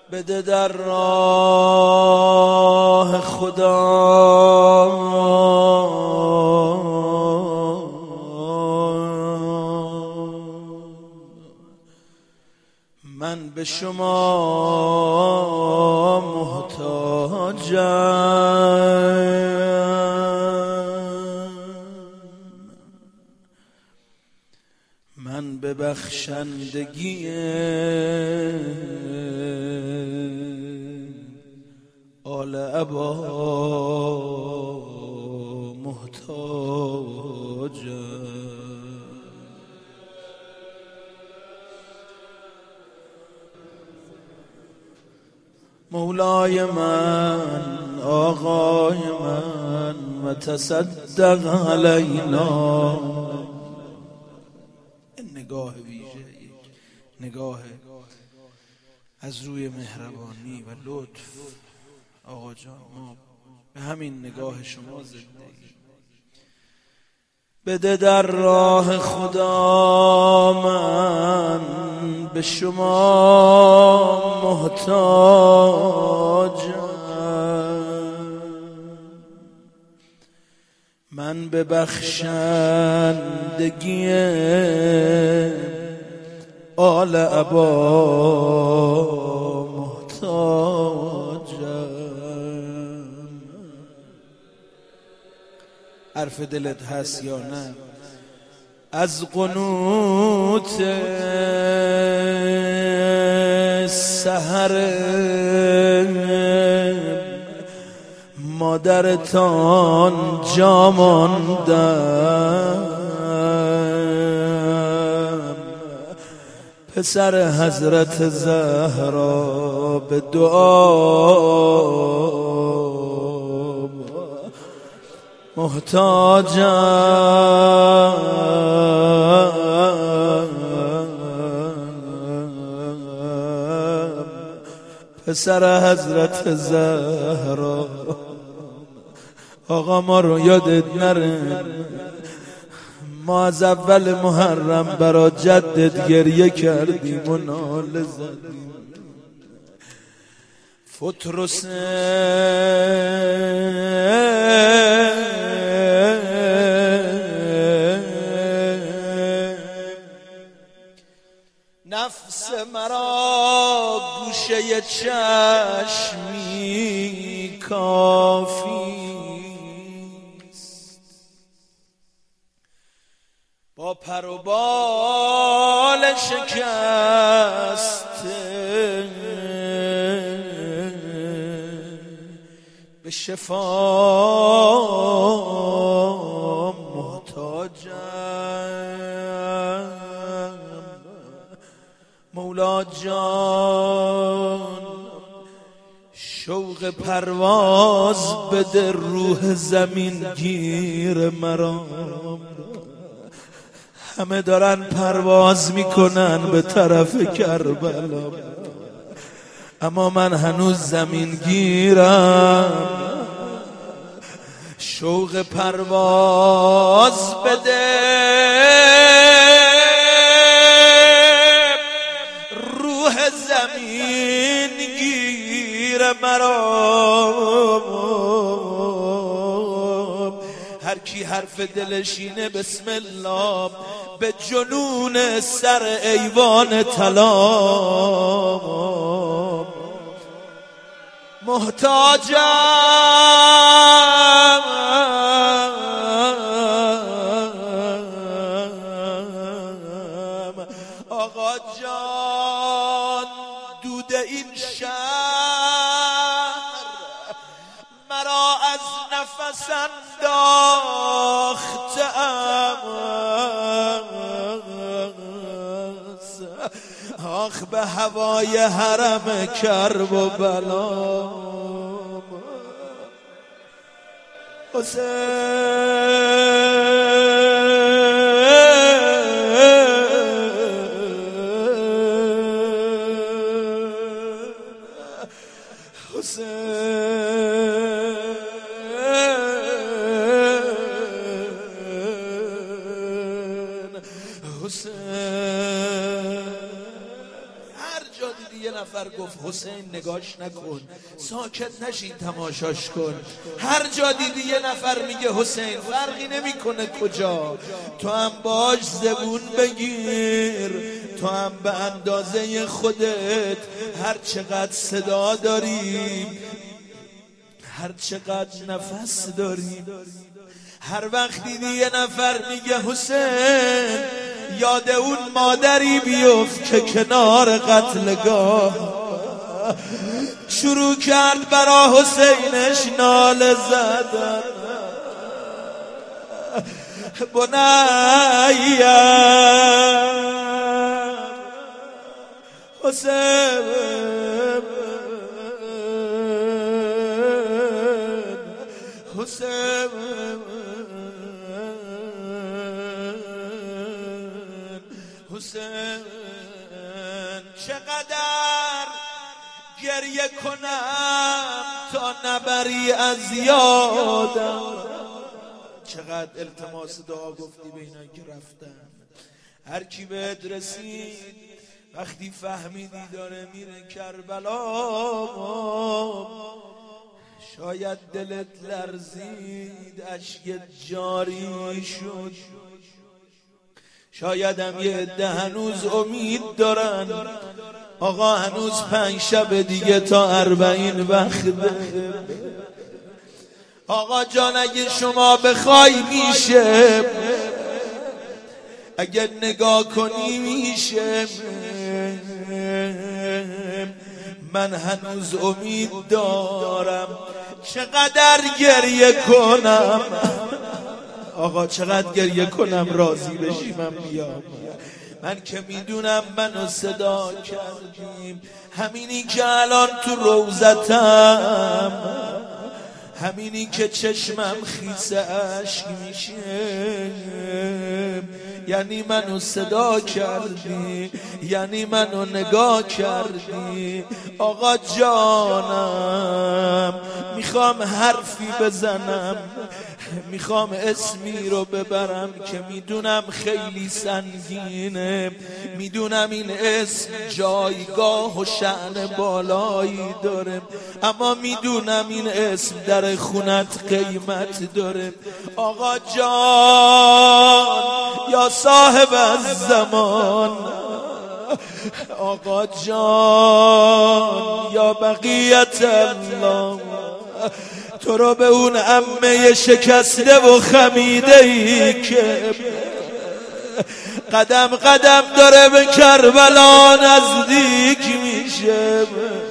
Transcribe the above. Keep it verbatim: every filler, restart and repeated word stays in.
بده در راه خدا من به شما محتاجم، من به بخشندگی آل عبا محتاجم. مولای من، آقای من، و تصدق علینا. این نگاه ویژه، یک نگاه از روی مهربانی و لطف. آقا جان، ما به همین نگاه شما زنده ایم. بده در راه خدا من به شما محتاجم، من به بخشندگی آل عبا محتاجم. حرف دلت هست یا نه؟ از قنوت سحر مادرتان جا ماندم، پسر حضرت زهرا به دعا محتاجم، پسر حضرت زهرا. آقا ما رو یادت نره، ما از اول محرم برا جدت گریه کردیم و ناله زدیم. فترس نفس مرا گوشه چشمی کافیست، با پر و بال شکسته به شفا محتاجم. مولا جان شوق پرواز بده روح زمین گیر مرا، همه دارن پرواز میکنن به طرف کربلا، اما من هنوز زمین گیرم. شوق پرواز بده روح زمین گیر مرا، هر کی حرف دلشینه بسم الله به جنون سر ایوان طلا محتاجم. آقا جان دود این شهر مرا از نفس انداختم، آخ به هوای حرم کرب و بلا. نفر گفت حسین نگاش نکن، ساکت نشین تماشاش کن. هر جا دیدی یه نفر میگه حسین، فرقی نمیکنه کجا، تو هم باش زبون بگیر، تو هم به اندازه خودت هر چقدر صدا داری، هر چقدر نفس داری، هر وقت دیدی یه نفر میگه حسین، یاد اون مادری بیفت که کنار قتلگاه شروع کرد برا حسینش ناله زدن. بنایم حسین حسین حسین چقدر گریه کنم تا نبری از یادم. چقدر التماس دعا گفتی به اینا که رفتن. هر کی بهت رسید وقتی فهمیدی داره میره کربلا، شاید دلت لرزید، اشک جاری شد، شاید هم یه عده هنوز امید دارن. آقا هنوز پنج شب دیگه تا اربعین وقته. آقا جان اگه شما بخوای میشه، اگه نگاه کنی میشه. من هنوز امید دارم. چقدر گریه کنم آقا، چقدر گریه کنم راضی بشی من بیام. من که میدونم منو صدا کردیم، همینی که الان تو روزتم، همینی که چشمم خیس عشق میشه، یعنی منو صدا کردی، یعنی منو نگاه کردی. آقا جانم میخوام حرفی بزنم، میخوام اسمی رو ببرم که میدونم خیلی سنگینه، میدونم این اسم جایگاه و شأن بالایی داره، اما میدونم این اسم در خونت قیمت داره. آقا جان یا صاحب الزمان، آقا جان یا بقیت الله، تو رو به اون عمه شکسته و خمیده ای که قدم قدم داره به کربلا نزدیک میشه،